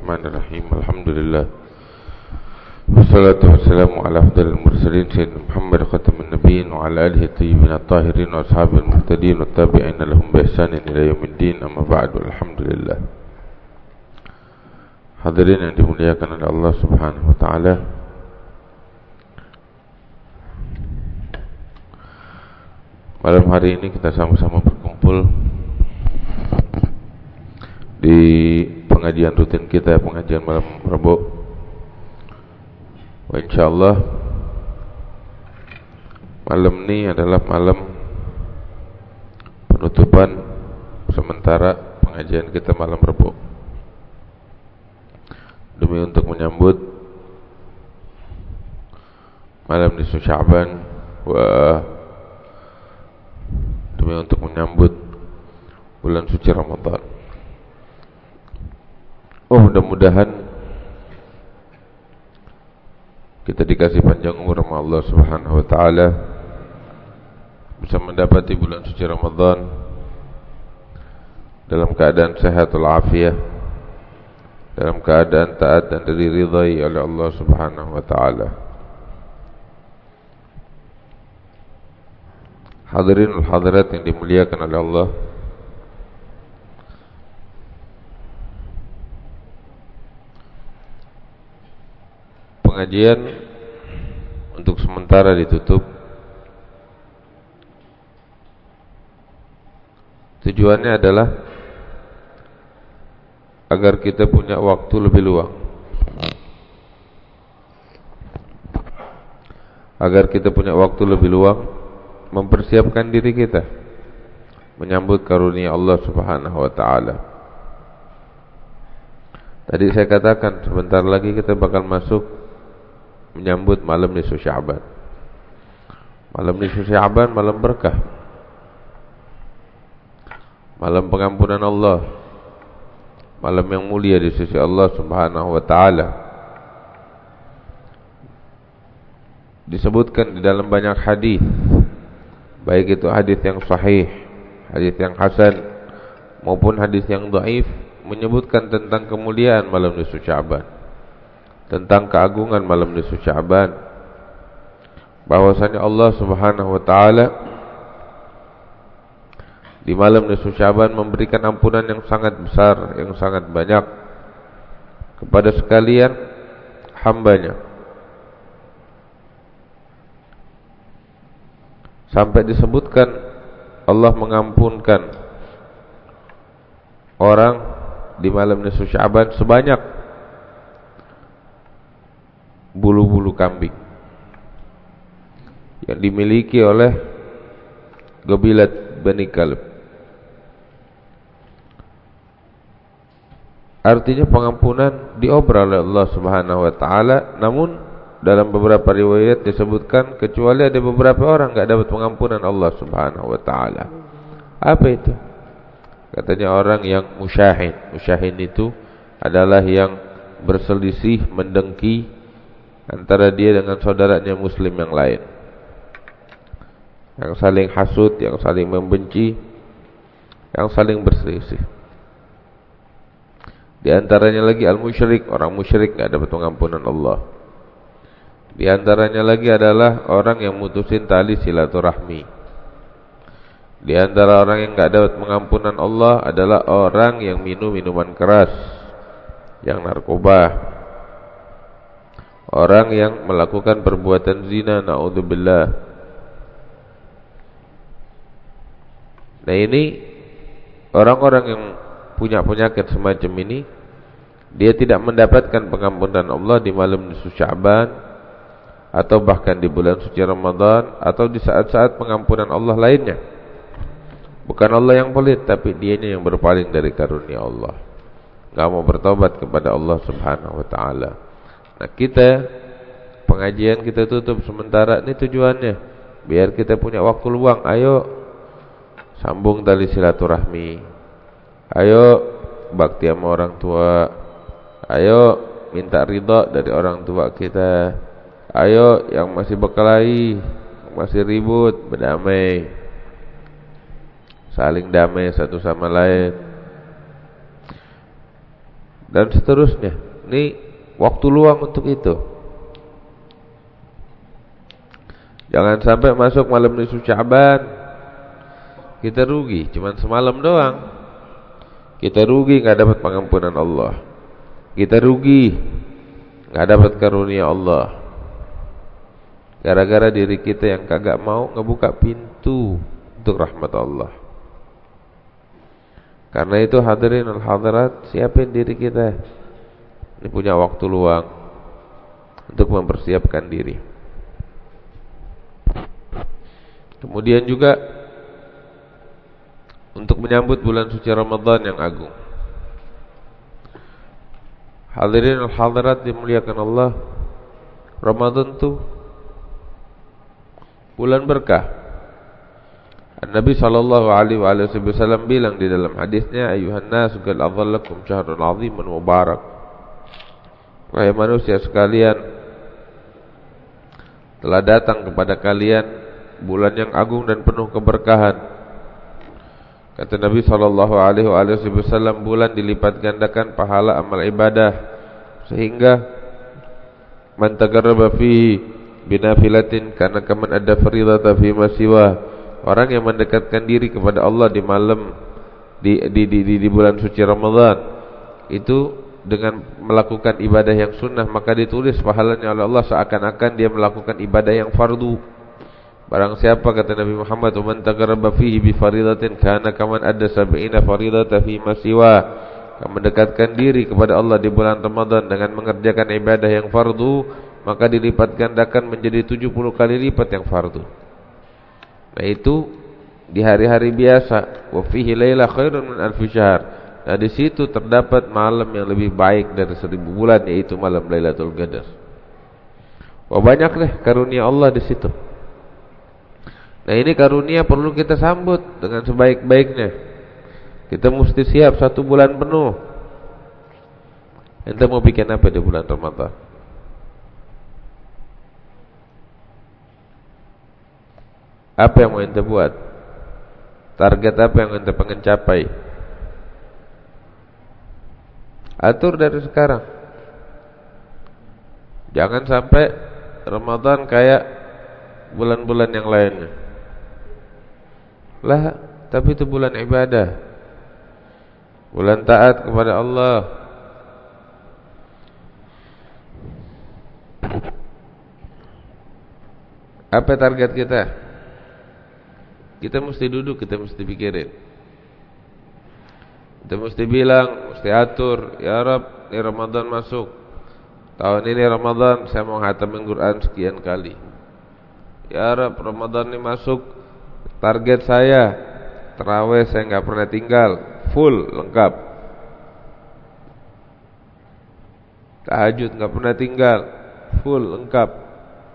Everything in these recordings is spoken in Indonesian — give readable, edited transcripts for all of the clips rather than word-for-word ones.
Bismillahirrahmanirrahim. Alhamdulillah. Wassalatu wassalamu ala afdalil mursalin sayyidina Muhammad khatamin nabiyyin wa ala alihi thayyibin at-tahirin wa ashabil muhtadin wa tabi'in lahum bi ihsanin ila yaumiddin. Amma ba'du. Alhamdulillah. Hadirin yang dimuliakan oleh Allah Subhanahu wa taala. Malam hari ini kita sama-sama berkumpul di pengajian rutin kita, pengajian malam Rabu. Insyaallah malam ini adalah malam penutupan sementara pengajian kita malam Rabu, demi untuk menyambut malam nisfu Sya'ban, demi untuk menyambut bulan suci Ramadan. Mudah-mudahan kita dikasih panjang umur sama Allah Subhanahu wa taala, bisa mendapati bulan suci Ramadan dalam keadaan sehat walafiat, dalam keadaan taat dan diridhai oleh Allah Subhanahu wa taala. Hadirin wal hadirat yang dimuliakan oleh Allah, pengajian untuk sementara ditutup. Tujuannya adalah agar kita punya waktu lebih luang, mempersiapkan diri kita menyambut karunia Allah Subhanahu wa taala. Tadi saya katakan sebentar lagi kita bakal masuk menyambut malam nisfu Sya'ban. Malam nisfu Sya'ban malam berkah, malam pengampunan Allah, malam yang mulia di sisi Allah Subhanahu wa taala. Disebutkan di dalam banyak hadis, baik itu hadis yang sahih, hadis yang hasan, maupun hadis yang dhaif, menyebutkan tentang kemuliaan malam nisfu Sya'ban, tentang keagungan malam nisfu Sya'ban, bahwasanya Allah Subhanahu wa taala di malam nisfu Sya'ban memberikan ampunan yang sangat besar, yang sangat banyak kepada sekalian hambanya. Sampai disebutkan Allah mengampunkan orang di malam nisfu Sya'ban sebanyak bulu-bulu kambing yang dimiliki oleh Qabilat Bani Kalb. Artinya pengampunan diobrol oleh Allah Subhanahu wa taala, namun dalam beberapa riwayat disebutkan kecuali ada beberapa orang enggak dapat pengampunan Allah Subhanahu wa taala. Apa itu? Katanya orang yang musyahin. Musyahin itu adalah yang berselisih, mendengki antara dia dengan saudaranya muslim yang lain, yang saling hasud, yang saling membenci, yang saling berselisih. Di antaranya lagi al-musyrik, orang musyrik enggak dapat pengampunan Allah. Di antaranya lagi adalah orang yang mutusin tali silaturahmi. Di antara orang yang enggak dapat pengampunan Allah adalah orang yang minum minuman keras, yang narkoba, orang yang melakukan perbuatan zina, naudzubillah. Nah, ini orang-orang yang punya penyakit semacam ini, dia tidak mendapatkan pengampunan Allah di malam nisfu Sya'ban, atau bahkan di bulan suci Ramadan, atau di saat-saat pengampunan Allah lainnya. Bukan Allah yang pelit, tapi dianya yang berpaling dari karunia Allah, enggak mau bertobat kepada Allah Subhanahu wa taala. Nah, kita pengajian kita tutup sementara ini tujuannya biar kita punya waktu luang. Ayo sambung tali silaturahmi, ayo bakti sama orang tua, ayo minta ridha dari orang tua kita, ayo yang masih berkelahi, masih ribut, berdamai, saling damai satu sama lain. dan seterusnya. Ini waktu luang untuk itu. Jangan sampai masuk malam nisfu Sya'ban kita rugi, cuman semalam doang. Kita rugi enggak dapat pengampunan Allah. Kita rugi enggak dapat karunia Allah. Gara-gara diri kita yang kagak mau ngebuka pintu untuk rahmat Allah. Karena itu hadirin al hadirat, siapin diri kita. Ini punya waktu luang untuk mempersiapkan diri. Kemudian juga untuk menyambut bulan suci Ramadan yang agung. Hadirin al hadirat dimuliakan Allah, Ramadan itu bulan berkah. Nabi sallallahu alaihi wasallam bilang di dalam hadisnya, ayuhan nas qad adhallakum syahrun 'azimun mubarak. Wahai manusia sekalian, telah datang kepada kalian bulan yang agung dan penuh keberkahan. Kata Nabi sallallahu alaihi wasallam, bulan dilipat gandakan pahala amal ibadah, sehingga man taqarraba fihi binafilatin kana kaman adda fardhata fi ma siwa. Orang yang mendekatkan diri kepada Allah di malam di bulan suci Ramadan itu dengan melakukan ibadah yang sunnah, maka ditulis pahalanya oleh Allah seakan-akan dia melakukan ibadah yang fardu. Barang siapa, kata Nabi Muhammad, man taqarraba fihi bi faridatin kana kaman adda 70 faridatan fi ma siwa. Mendekatkan diri kepada Allah di bulan Ramadan dengan mengerjakan ibadah yang fardu, maka dilipat gandakan menjadi 70 kali lipat yang fardu. Nah itu di hari-hari biasa. Wa fihi laila khairun min alfi syahr. Nah di situ terdapat malam yang lebih baik dari 1000 bulan, yaitu malam Lailatul Qadar. Wah, banyak deh karunia Allah di situ. Nah ini karunia perlu kita sambut dengan sebaik-baiknya. Kita mesti siap 1 bulan penuh. Ente mau bikin apa di bulan Ramadan? Apa yang mau ente buat? Target apa yang ente pengen capai? Atur dari sekarang. Jangan sampai Ramadan kayak bulan-bulan yang lainnya. Lah, tapi itu bulan ibadah, bulan taat kepada Allah. Apa target kita? Kita mesti duduk, kita mesti pikirin. Kita mesti bilang, mesti atur, ya Rabb, ini Ramadan masuk. Tahun ini Ramadan saya mau khatamin Quran sekian kali. Ya Rabb, Ramadan ini masuk, target saya tarawih saya enggak pernah tinggal, full, lengkap. Tahajud enggak pernah tinggal, full, lengkap.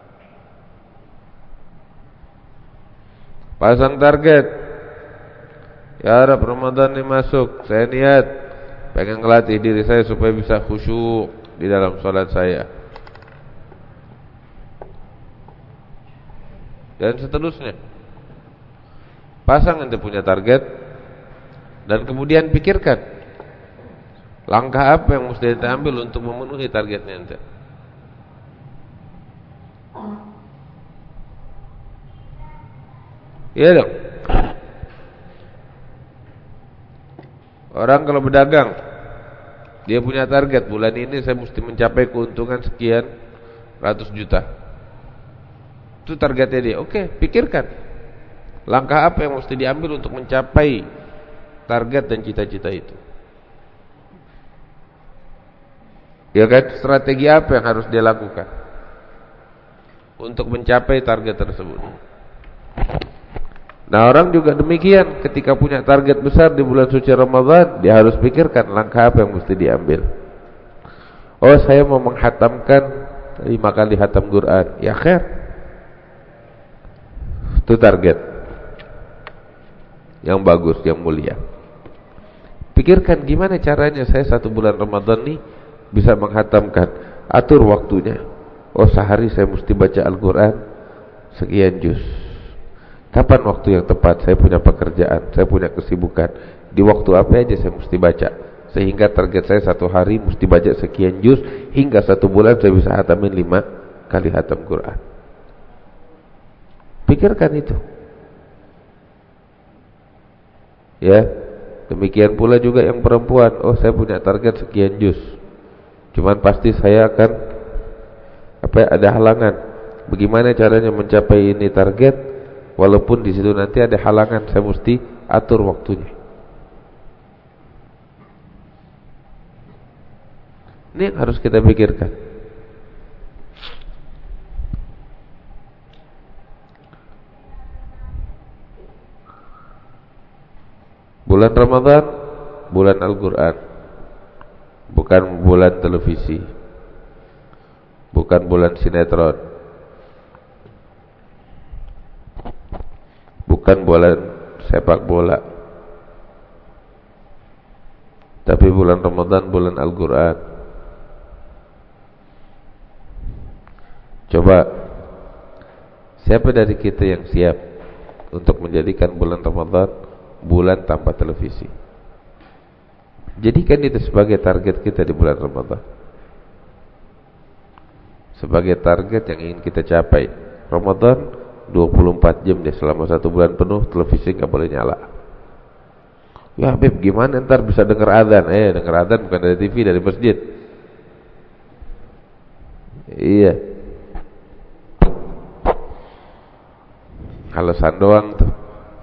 Pasang target. Ya Rabb, Ramadan ini masuk, saya niat pengen ngelatih diri saya supaya bisa khusyuk di dalam salat saya, dan seterusnya. Pasang ente punya target, dan kemudian pikirkan langkah apa yang mesti ente ambil untuk memenuhi targetnya ente. Iya dong. Orang kalau berdagang, dia punya target, bulan ini saya mesti mencapai keuntungan sekian ratus juta. Itu targetnya dia. Oke, pikirkan langkah apa yang mesti diambil untuk mencapai target dan cita-cita itu. Ya kan, strategi apa yang harus dia lakukan untuk mencapai target tersebut. Nah orang juga demikian, ketika punya target besar di bulan suci Ramadan, dia harus pikirkan langkah apa yang mesti diambil. Oh, saya mau menghatamkan 5 kali hatam Quran. Ya khair, itu target yang bagus, yang mulia. Pikirkan gimana caranya saya 1 bulan Ramadan nih bisa menghatamkan. Atur waktunya. Oh, sehari saya mesti baca Al-Quran sekian juz. Kapan waktu yang tepat? Saya punya pekerjaan, saya punya kesibukan. Di waktu apa aja saya mesti baca? sehingga target saya 1 hari mesti baca sekian juz, hingga 1 bulan saya bisa hatamin 5 kali hatam Quran. Pikirkan itu. Ya, demikian pula juga yang perempuan. Oh, saya punya target sekian juz, cuman pasti saya akan ada halangan. Bagaimana caranya mencapai ini target? Walaupun di situ nanti ada halangan, saya mesti atur waktunya. Ini yang harus kita pikirkan. Bulan Ramadan, bulan Al-Quran, bukan bulan televisi, bukan bulan sinetron, bukan bulan sepak bola, tapi bulan Ramadan, bulan Al-Quran. Coba, siapa dari kita yang siap untuk menjadikan bulan Ramadan bulan tanpa televisi? Jadikan itu sebagai target kita di bulan Ramadan, sebagai target yang ingin kita capai. Ramadan 24 jam deh, selama 1 bulan penuh televisi gak boleh nyala. Ya Habib, gimana ntar bisa dengar adzan? Dengar adzan bukan dari TV, dari masjid. Iya, alasan doang tuh.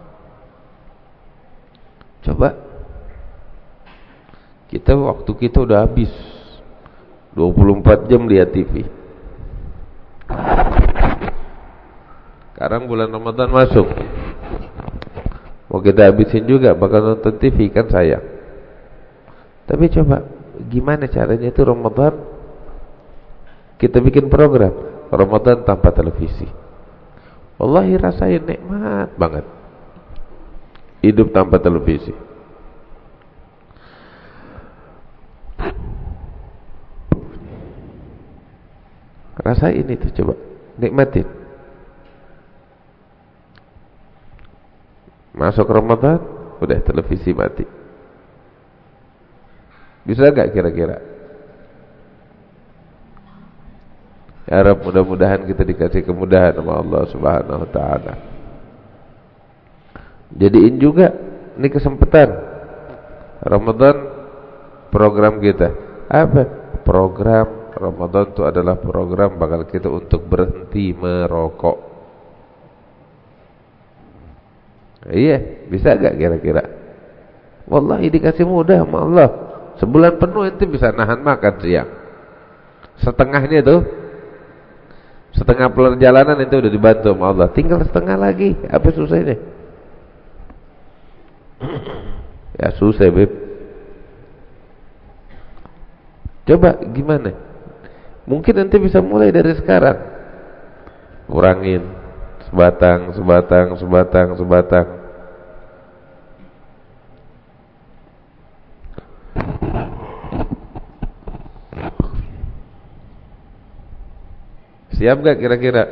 Coba, waktu kita udah habis 24 jam lihat TV. Sekarang bulan Ramadan masuk, mau kita habisin juga bakal nonton TV, kan sayang. Tapi coba, gimana caranya itu Ramadan kita bikin program Ramadan tanpa televisi. Wallahi rasain nikmat banget hidup tanpa televisi. Rasain itu, coba nikmatin. Masuk Ramadan, udah televisi mati. Bisa gak kira-kira? Ya Rabb, mudah-mudahan kita dikasih kemudahan sama Allah Subhanahu wa ta'ala. Jadiin juga ini kesempatan Ramadan program kita. Apa? Program Ramadan itu adalah program bakal kita untuk berhenti merokok. Iya, bisa gak kira-kira? Wallahi dikasih mudah sama Allah. Sebulan penuh ente bisa nahan makan siang. Setengahnya tuh, setengah perjalanan itu udah dibantu sama Allah. Tinggal setengah lagi. Apa susahnya? Ya susah, Beb. Coba gimana? Mungkin nanti bisa mulai dari sekarang. Kurangin sebatang, sebatang, sebatang, sebatang. Siap gak kira-kira?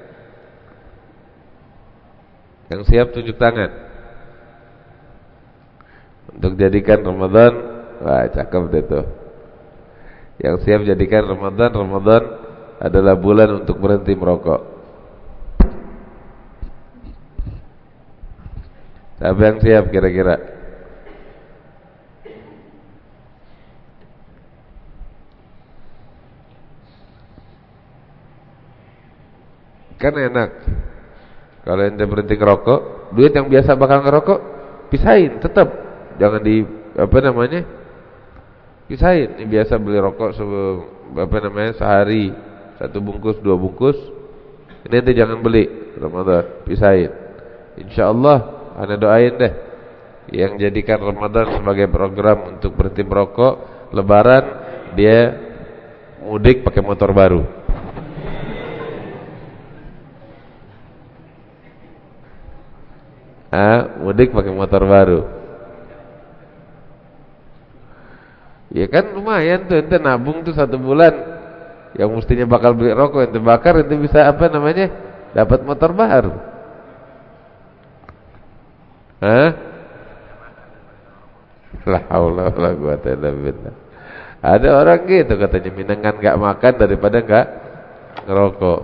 Yang siap tunjuk tangan untuk jadikan Ramadan. Wah, cakep deh tuh. Yang siap jadikan Ramadan adalah bulan untuk berhenti merokok. Siapa yang siap kira-kira? Kan enak kalau ente berhenti ngerokok, duit yang biasa bakal ngerokok pisahin, tetap jangan di pisahin. Ini biasa beli rokok sehari 1 bungkus 2 bungkus, ini ente jangan beli Ramadan, pisahin. Insyaallah ana doain deh yang jadikan Ramadan sebagai program untuk berhenti merokok, Lebaran dia mudik pakai motor baru. Mudik pakai motor baru. Ya kan lumayan tuh, ente nabung tuh 1 bulan. Yang mestinya bakal beli rokok ente bakar, ente bisa dapat motor baru. La haula wala quwata illa billah. Ada orang gitu katanya, mendingan enggak makan daripada enggak ngerokok.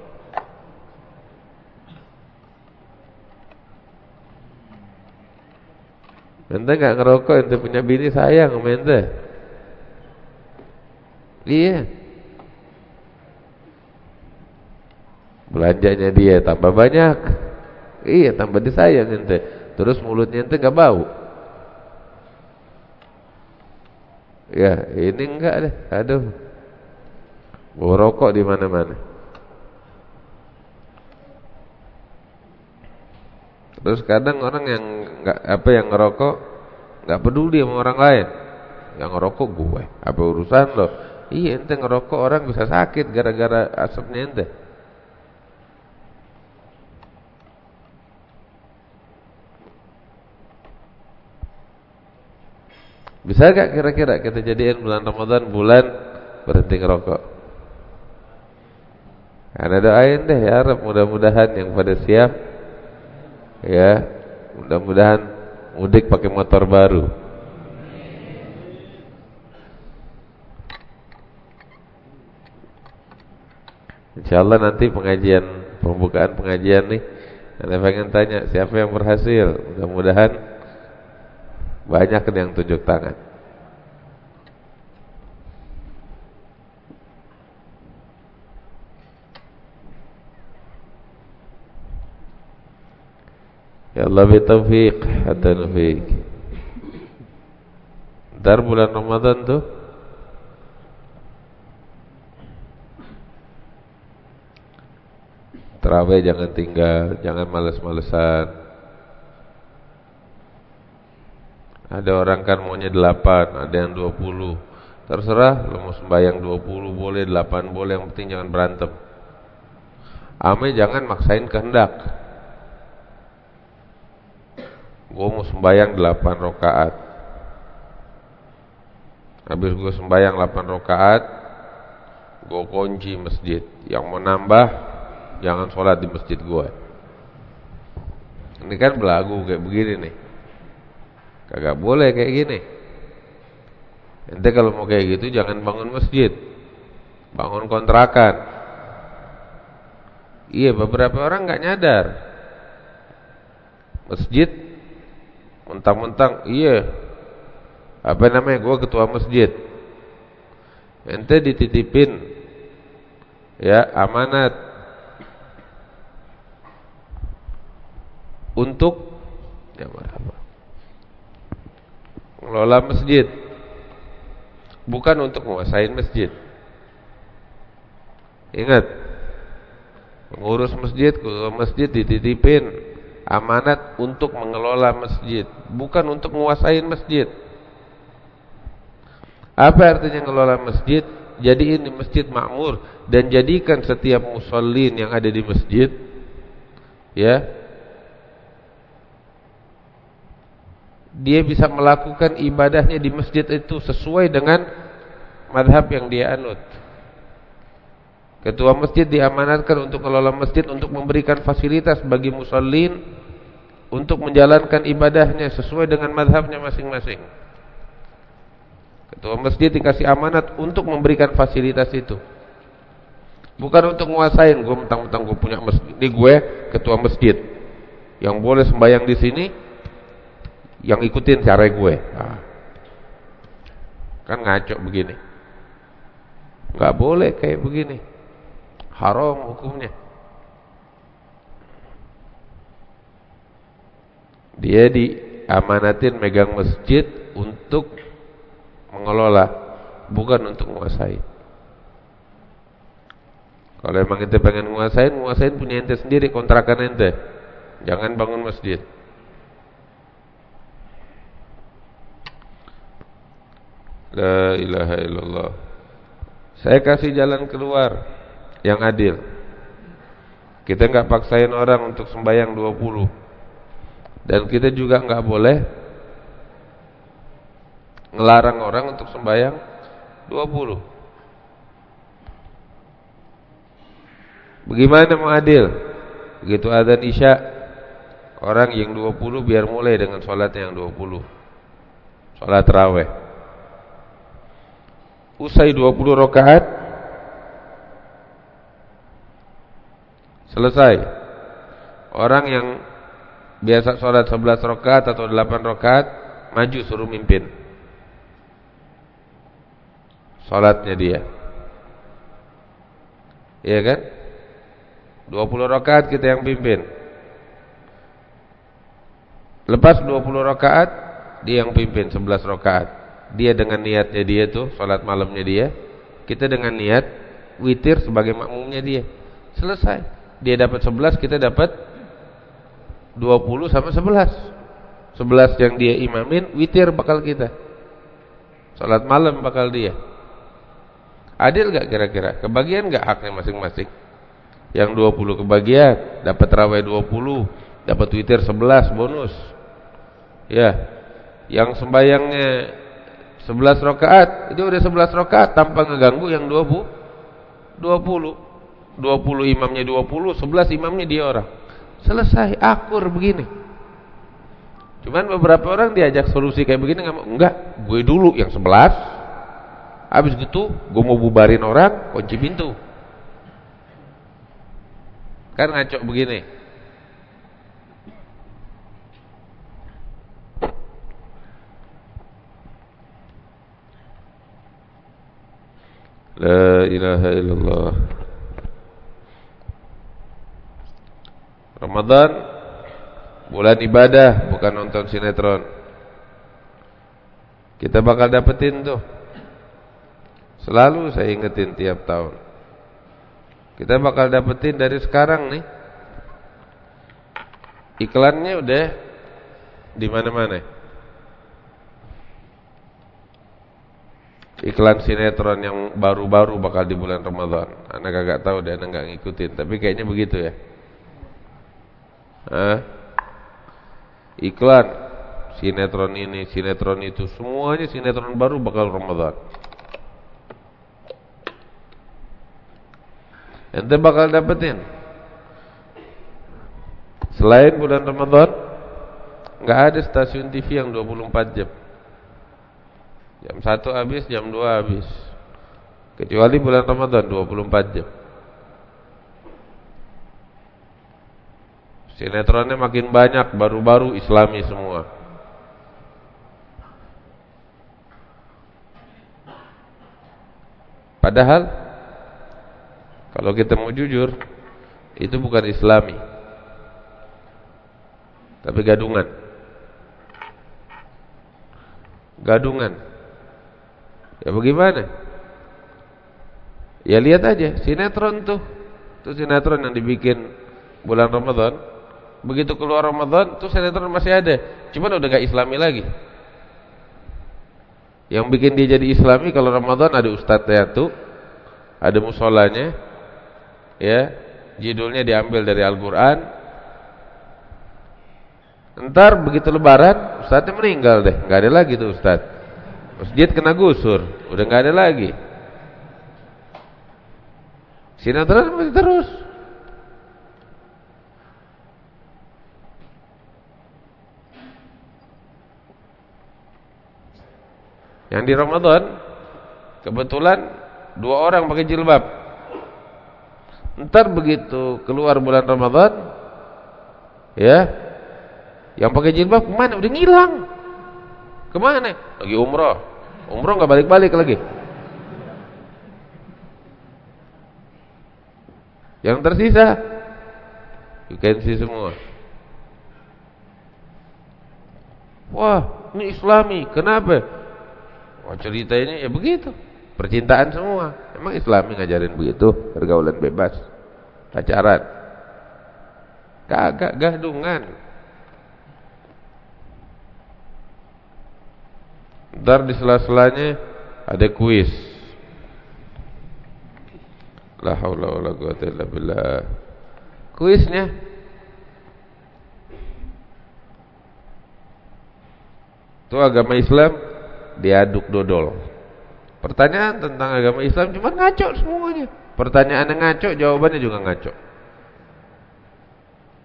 Ente enggak ngerokok, ente punya bini sayang sama ente. Iya. Belanjanya dia tambah banyak. Iya, tambah disayang ente. Terus mulutnya ente enggak bau. Ya, ini enggak deh. Aduh. Bau rokok di mana-mana. Terus kadang orang yang yang ngerokok enggak peduli sama orang lain. Yang ngerokok gue, apa urusan lo? Iya, ente ngerokok orang bisa sakit gara-gara asapnya ente. Bisa gak kira-kira kita jadiin bulan Ramadan bulan berhenti ngerokok? Karena doain deh ya Rabb, mudah-mudahan yang pada siap ya, mudah-mudahan mudik pakai motor baru. Insyaallah nanti pembukaan pengajian nih, Anda pengen tanya siapa yang berhasil. Mudah-mudahan banyak yang tunjuk tangan. Ya Allah bitaufiq hatta nufiq. Ntar bulan Ramadan tuh tarawih jangan tinggal, jangan males-malesan. Ada orang kan maunya 8, ada yang 20. Terserah lo mau sembahyang 20 boleh, 8 boleh, yang penting jangan berantem. Ame jangan maksain kehendak. Gue mau sembahyang 8 rakaat. Habis gue sembahyang 8 rakaat, gue kunci masjid. Yang mau nambah jangan sholat di masjid gue. Ini kan belagu kayak begini nih. Kagak boleh kayak gini. Ente kalau mau kayak gitu jangan bangun masjid, bangun kontrakan. Iya, beberapa orang gak nyadar. Masjid mentang-mentang iya, apa namanya, gua ketua masjid. Ente dititipin ya amanat untuk ya apa? Ngelola masjid, bukan untuk menguasain masjid. Ingat, mengurus masjid, ketua masjid dititipin amanat untuk mengelola masjid, bukan untuk menguasain masjid. Apa artinya ngelola masjid? Jadiin di masjid makmur dan jadikan setiap musallin yang ada di masjid ya, dia bisa melakukan ibadahnya di masjid itu sesuai dengan madhab yang dia anut. Ketua masjid diamanatkan untuk mengelola masjid, untuk memberikan fasilitas bagi musallin untuk menjalankan ibadahnya sesuai dengan madhabnya masing-masing. Ketua masjid dikasih amanat untuk memberikan fasilitas itu, bukan untuk menguasain. Gue mentang-mentang gue punya masjid, ini gue ketua masjid, yang boleh sembahyang di sini yang ikutin cara gue. Nah, kan ngaco begini. Nggak boleh kayak begini. Haram hukumnya. Dia diamanatin megang masjid untuk mengelola, bukan untuk menguasai. Kalau emang ente pengen menguasain punya ente sendiri, kontrakan ente. Jangan bangun masjid. La ilaha illallah. Saya kasih jalan keluar yang adil. Kita enggak paksain orang untuk sembahyang 20. Dan kita juga enggak boleh ngelarang orang untuk sembahyang 20. Bagaimana mau adil? Begitu azan Isya, orang yang 20 biar mulai dengan sholatnya yang 20. salat tarawih. Usai 20 rakaat selesai. Orang yang biasa salat 11 rakaat atau 8 rakaat maju suruh mimpin salatnya dia. Iya kan? 20 rakaat kita yang pimpin. Lepas 20 rakaat dia yang pimpin 11 rakaat. Dia dengan niatnya dia tuh salat malamnya dia, kita dengan niat witir sebagai makmumnya dia. Selesai. Dia dapat 11, kita dapat 20 sama 11. 11 yang dia imamin, witir bakal kita. Salat malam bakal dia. Adil gak kira-kira? Kebagian gak haknya masing-masing? Yang 20 kebagian, dapat tarawih 20, dapat witir 11 bonus. Ya. Yang sembayangnya 11 rakaat, itu udah 11 rakaat tanpa ngeganggu yang 20. 20 imamnya 20, 11 imamnya dia orang. Selesai, akur begini. Cuman beberapa orang diajak solusi kayak begini enggak, gue dulu yang 11. Habis gitu, gue mau bubarin orang, kunci pintu. Kan ngaco begini. La ilaha illallah. Ramadan bulan ibadah, bukan nonton sinetron. Kita bakal dapetin tuh. Selalu saya ingetin tiap tahun. Kita bakal dapetin dari sekarang nih. Iklannya udah di mana-mana. Iklan sinetron yang baru-baru bakal di bulan Ramadan. Anak kagak tahu deh, anak gak ngikutin, tapi kayaknya begitu ya. Iklan sinetron ini, sinetron itu, semuanya sinetron baru bakal Ramadan. Ente bakal dapetin. Selain bulan Ramadan, nggak ada stasiun TV yang 24 jam. Jam 1 habis, jam 2 habis. Kecuali bulan Ramadan 24 jam. Sinetronnya makin banyak, baru-baru Islami semua. Padahal kalau kita mau jujur, itu bukan Islami, tapi gadungan. Gadungan. Ya bagaimana? Ya lihat aja sinetron tuh. Tuh sinetron yang dibikin bulan Ramadan. Begitu keluar Ramadan, tuh sinetron masih ada. Cuman udah gak Islami lagi. Yang bikin dia jadi Islami kalau Ramadan ada ustadznya tuh, ada musolanya. Ya, judulnya diambil dari Al-Quran. Ntar begitu lebaran, ustadznya meninggal deh, gak ada lagi tuh ustadz. Masjid kena gusur, udah gak ada lagi. Sinetron masih terus. Yang di Ramadan kebetulan 2 orang pakai jilbab. Ntar begitu keluar bulan Ramadan, ya, yang pakai jilbab kemana? Udah ngilang. Kemana? Lagi umroh. Umroh gak balik-balik lagi. Yang tersisa you can see semua. Wah, ini Islami. Kenapa? Wah, ceritanya ya begitu. Percintaan semua. Emang Islami ngajarin begitu? Pergaulan bebas, pacaran. Kagak, gadungan. Ntar di sela-selanya ada kuis. La haula wala quwwata illa billah. Kuisnya itu agama Islam diaduk dodol. Pertanyaan tentang agama Islam cuma ngaco semuanya. Pertanyaannya ngaco, jawabannya juga ngaco.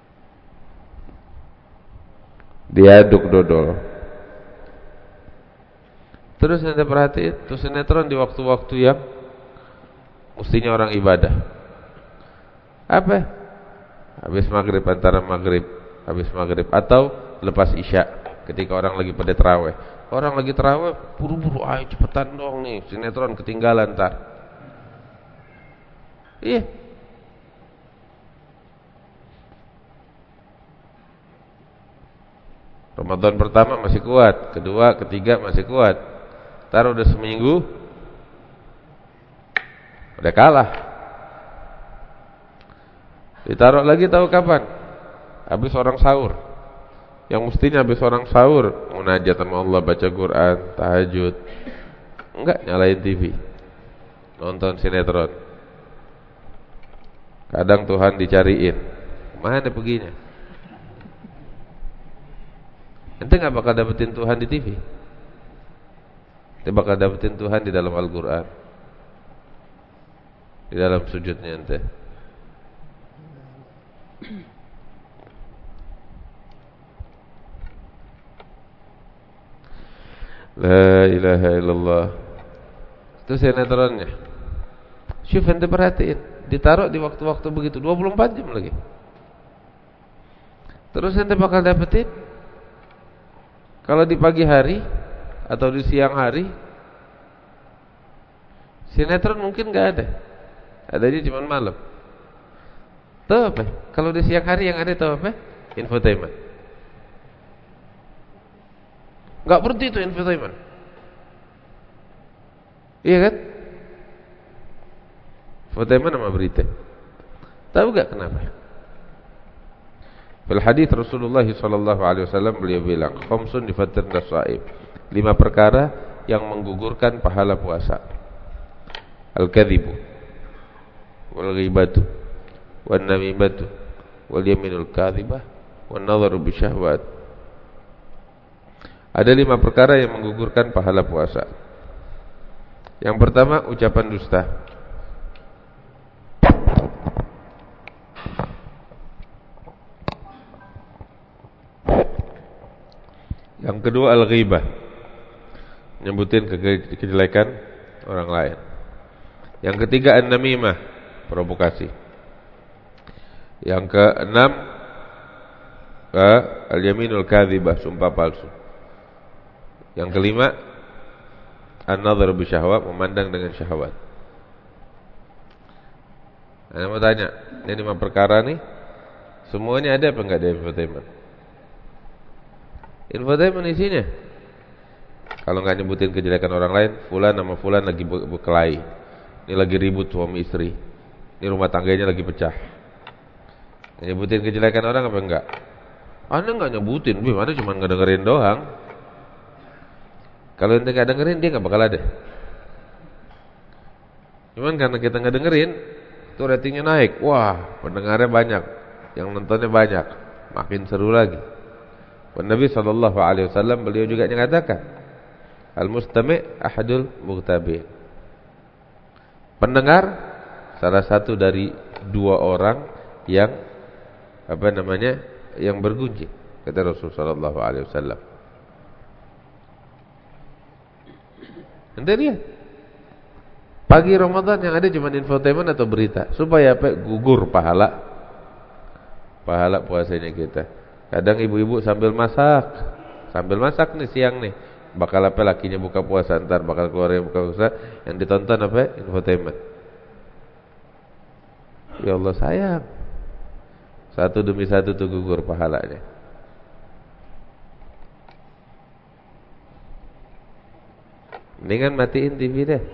Diaduk dodol. Terus anda perhatiin tuh sinetron di waktu-waktu yang mestinya orang ibadah. Apa? Habis maghrib, antara maghrib, habis maghrib atau lepas isya, ketika orang lagi pada tarawih. Orang lagi tarawih, buru-buru, ayo cepetan dong nih, sinetron ketinggalan ntar. Iya. Ramadan pertama masih kuat, kedua, ketiga masih kuat. Ntar udah seminggu udah kalah. Ditaruh lagi tahu kapan? Habis orang sahur. Yang mestinya habis orang sahur munajat sama Allah, baca Quran, tahajud. Enggak, nyalain TV, nonton sinetron. Kadang Tuhan dicariin, mana perginya? Ente gak bakal dapetin Tuhan di TV. Ente bakal dapetin Tuhan di dalam Al-Quran, di dalam sujudnya ente. La ilaha illallah. Itu sinetronnya. Syuf, ente perhatiin, ditaruh di waktu-waktu begitu 24 jam lagi. Terus ente bakal dapetin kalau di pagi hari atau di siang hari sinetron mungkin gak ada. Adanya cuma malam. Tahu apa? Kalau di siang hari yang ada tahu apa? Infotainment. Gak berhenti itu infotainment. Iya kan? Infotainment sama berita. Tahu gak kenapa? Fil hadits Rasulullah sallallahu alaihi wasallam beliau bilang, khamsun yufattirna shaim. 5 perkara yang menggugurkan pahala puasa. Al-kadhibu wal ghibatu wan namimatu wal yaminul kadhibah wan nadharu bisyahwat. Ada 5 perkara yang menggugurkan pahala puasa. Yang pertama, ucapan dusta. Yang kedua, al-ghibah, nyebutin kejelekan orang lain. Yang ketiga, an-namimah, provokasi. Yang keenam, al-yaminul kadhibah, sumpah palsu. Yang kelima, an-nadhar bisyahwat, memandang dengan syahwat. Saya mau tanya, ini 5 perkara nih, semuanya ada apa enggak di infotainment? Infotainment isinya, kalau enggak nyebutin kejelekan orang lain, fulan sama fulan lagi berkelahi, ini lagi ribut suami istri, ini rumah tangganya lagi pecah. Nyebutin kejelekan orang apa enggak? Anda enggak nyebutin, Anda cuma ngedengerin doang. Kalau ente enggak dengerin, dia enggak bakal ada. Cuman karena kita enggak dengerin, itu ratingnya naik. Wah, pendengarnya banyak, yang nontonnya banyak, makin seru lagi. Nabi sallallahu alaihi wasallam beliau juga mengatakan, al-mustami' ahadul mughtabin. Pendengar salah satu dari 2 orang yang yang bergunjing, kata Rasul sallallahu alaihi wasallam. Ente lihat, pagi Ramadan yang ada cuma infotainment atau berita, supaya apa? Gugur pahala puasanya kita. Kadang ibu-ibu sambil masak nih siang nih, bakal apa lakinya buka puasa, ntar bakal keluar yang buka puasa, yang ditonton apa? Infotainment. Ya Allah sayang, satu demi satu tuh gugur pahalanya. Mendingan matiin TV deh.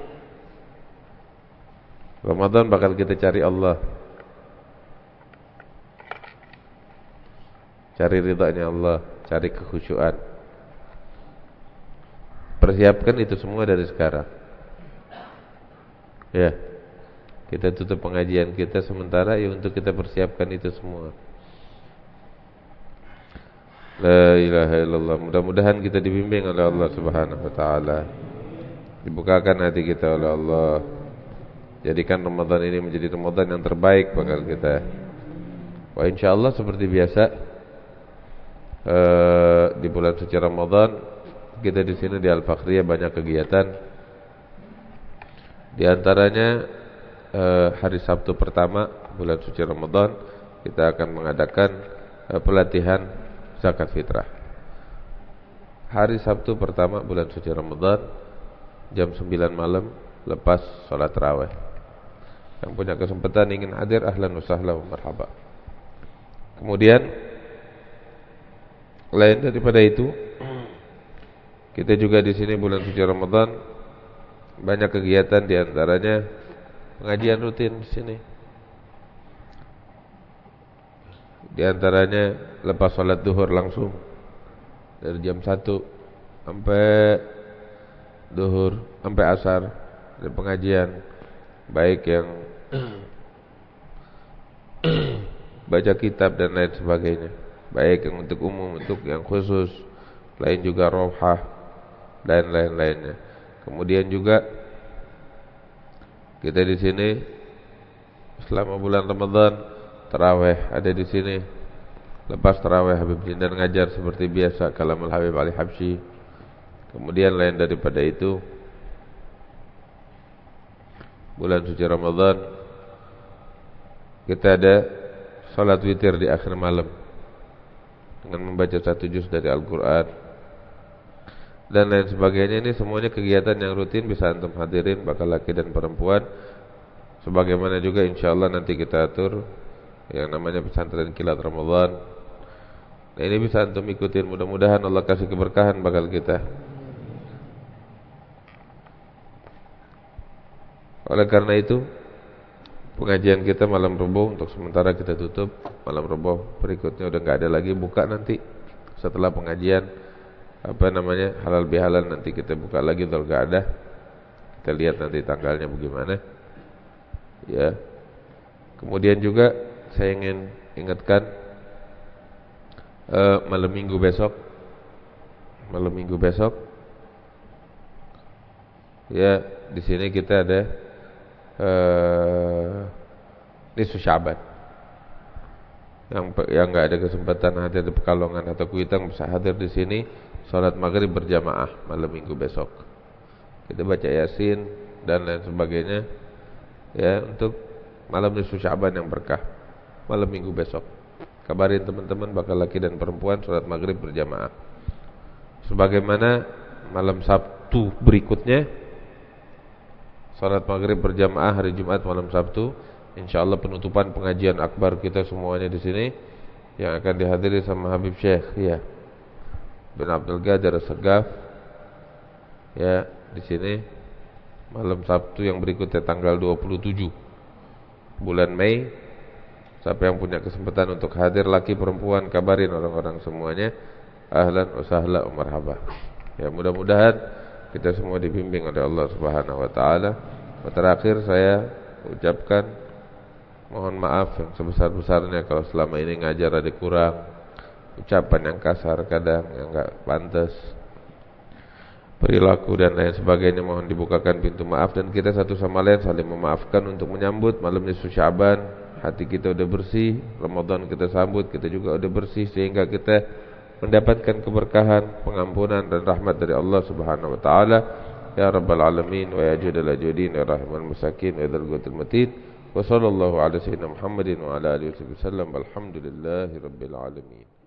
Ramadan bakal kita cari Allah, cari ridhanya Allah, cari kekhusyuan. Persiapkan itu semua dari sekarang. Ya, kita tutup pengajian kita sementara ya untuk kita persiapkan itu semua. La ilaha illallah. Mudah-mudahan kita dibimbing oleh Allah Subhanahu wa taala. Dibukakan hati kita oleh Allah. Jadikan Ramadan ini menjadi Ramadan yang terbaik bakal kita. Wah, insyaallah seperti biasa di bulan suci Ramadan kita di sini di Al-Fakhriyah banyak kegiatan. Di antaranya hari Sabtu pertama bulan suci Ramadan kita akan mengadakan pelatihan zakat fitrah. Hari Sabtu pertama bulan suci Ramadan jam 9 malam lepas sholat tarawih. Yang punya kesempatan ingin hadir, ahlan wa sahlan wa marhaba. Kemudian lain daripada itu, kita juga di sini bulan suci Ramadan banyak kegiatan, di antaranya pengajian rutin di sini. Di antaranya lepas salat zuhur langsung dari jam 1 sampai zuhur sampai asar ada pengajian, baik yang baca kitab dan lain sebagainya, baik yang untuk umum, untuk yang khusus, lain juga rawhah dan lain-lainnya. Kemudian juga kita di sini selama bulan Ramadan tarawih ada di sini. Lepas tarawih Habib Jindan ngajar seperti biasa kalamul Habib Ali Habsyi. Kemudian lain daripada itu, bulan suci Ramadan kita ada salat witir di akhir malam dengan membaca 1 juz dari Al-Quran dan lain sebagainya. Ini semuanya kegiatan yang rutin bisa antum hadirin, bakal laki dan perempuan. Sebagaimana juga insyaallah nanti kita atur yang namanya pesantren kilat Ramadan. Nah, ini bisa antum ikutin, mudah-mudahan Allah kasih keberkahan bakal kita. Oleh karena itu, pengajian kita malam Rabu untuk sementara kita tutup. Malam Rabu berikutnya udah enggak ada lagi, buka nanti setelah pengajian halal bihalal, nanti kita buka lagi Dzulqa'dah. Kita lihat nanti tanggalnya bagaimana. Ya. Kemudian juga saya ingin ingatkan malam Minggu besok ya, di sini kita ada nisfu Sya'ban. Yang enggak ada kesempatan hadir di Pekalongan atau Kuitang bisa hadir di sini. Salat maghrib berjamaah malam Minggu besok. Kita baca Yasin dan lain sebagainya ya, untuk malam nisfu Sya'ban yang berkah malam Minggu besok. Kabarin teman-teman bakal laki dan perempuan salat maghrib berjamaah. Sebagaimana malam Sabtu berikutnya salat maghrib berjamaah hari Jumat malam Sabtu, insyaallah penutupan pengajian akbar kita semuanya di sini yang akan dihadiri sama Habib Syekh ya bin Abdul Qadir As-Saggaf ya, di sini malam Sabtu yang berikutnya tanggal 27 bulan Mei. Siapa yang punya kesempatan untuk hadir, laki perempuan, kabarin orang-orang semuanya, ahlan wa sahlan wa marhaba. Ya, mudah-mudahan kita semua dibimbing oleh Allah Subhanahu wa taala. Terakhir saya ucapkan mohon maaf yang sebesar-besarnya kalau selama ini ngajar ada kurang, ucapan yang kasar kadang yang enggak pantas, perilaku dan lain sebagainya, mohon dibukakan pintu maaf dan kita satu sama lain saling memaafkan untuk menyambut malam nisfu Sya'ban. Hati kita udah bersih, Ramadan kita sambut, kita juga udah bersih sehingga kita mendapatkan keberkahan, pengampunan dan rahmat dari Allah Subhanahu wa taala. Ya rabbal alamin wa ya jadal ajudin ya rahman masakin wa dzal quwwatil matin. Wa sallallahu ala sayyidina Muhammadin wa ala alihi wasallam. Alhamdulillahi rabbil alamin.